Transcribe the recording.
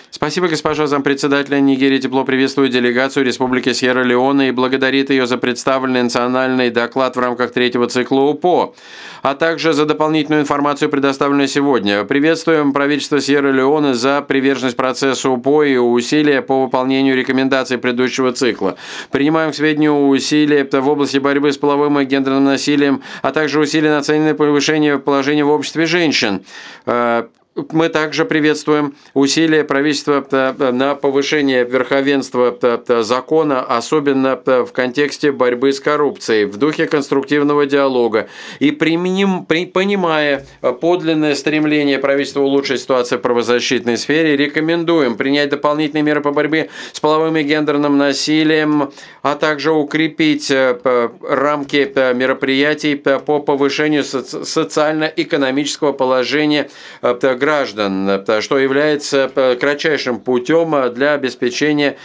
Спасибо, госпожа зампредседателя Нигерии. Тепло приветствует делегацию Республики Сьерра-Леоне и благодарит ее за представленный национальный доклад в рамках третьего цикла УПО, а также за дополнительную информацию, предоставленную сегодня. Приветствуем правительство Сьерра-Леоне за приверженность процессу УПО и усилия по выполнению рекомендаций предыдущего цикла. Принимаем к сведению усилия в области борьбы с половым и гендерным насилием, а также усилия, нацеленные на повышение положения в обществе женщин. Мы также приветствуем усилия правительства на повышение верховенства закона, особенно в контексте борьбы с коррупцией, в духе конструктивного диалога. И понимая подлинное стремление правительства улучшить ситуацию в правозащитной сфере, рекомендуем принять дополнительные меры по борьбе с половым и гендерным насилием, а также укрепить рамки мероприятий по повышению социально-экономического положения граждан, что является кратчайшим путем для обеспечения